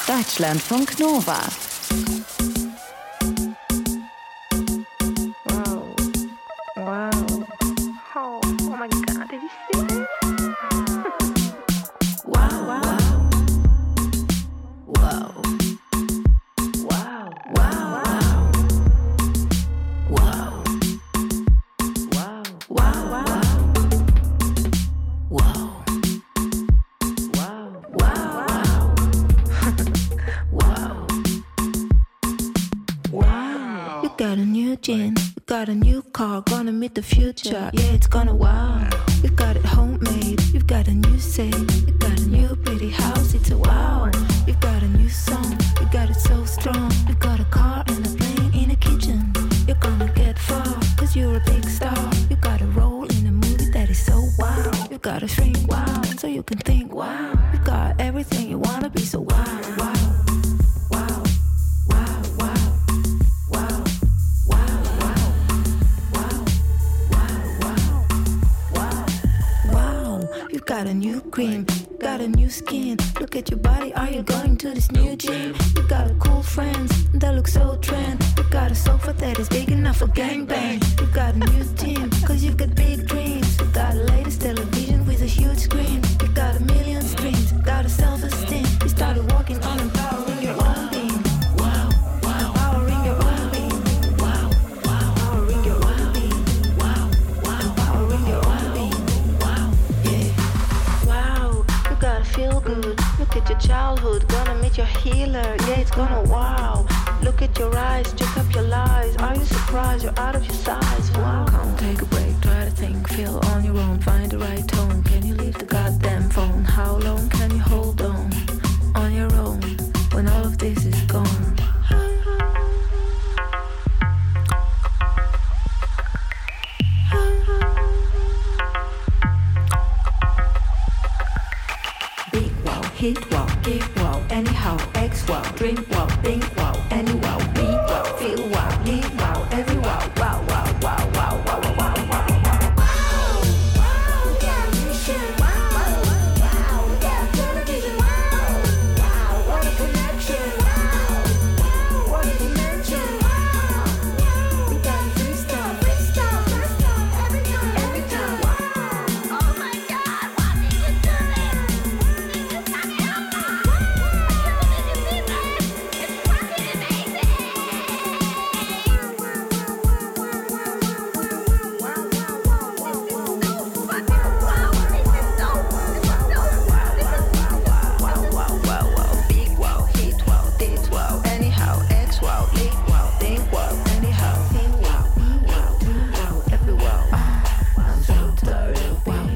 Deutschlandfunk Nova. Got a new car, gonna meet the future. Yeah, it's gonna wow. You've got it homemade, you've got a new say, you've got a new pretty house, it's a wow. You've got a new song, you got it so strong. You've got a car and a plane in a kitchen. You're gonna get far, cause you're a big star. You got a role in a movie that is so wow. You gotta shrink wow, so you can think wow. You got everything you wanna be, so wow, wow. Got a new cream, got a new skin. Look at your body, are you going to this new gym? You got a cool friends that look so trend. You got a sofa that is big enough for gangbang. You got a new team, cause you got big dreams. You got a latest television with a huge screen. You got a million streams, got a self-esteem. You started walking on empowering your own being. Wow, wow, empowering your own being. Wow, wow, empowering your own being. Wow, wow, empowering your own being. Gotta feel good. Look at your childhood, gonna meet your healer. Yeah, it's gonna wow. Look at your eyes, check up your lies. Are you surprised you're out of your size? Wow. Come take a break, try to think, feel on your own, find the right tone. Can you leave the goddamn phone? How long can you hold on your own when all of this is gone? Hit wow, give wow, anyhow, X wow, drink wow, think wow, any wow, be wow, feel wow, live wow, every wow, wow, wow, wow, wow, wow, wow, wow, wow.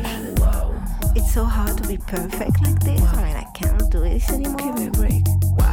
Perfect like this. I mean, I can't do this anymore. Give me a break. Wow.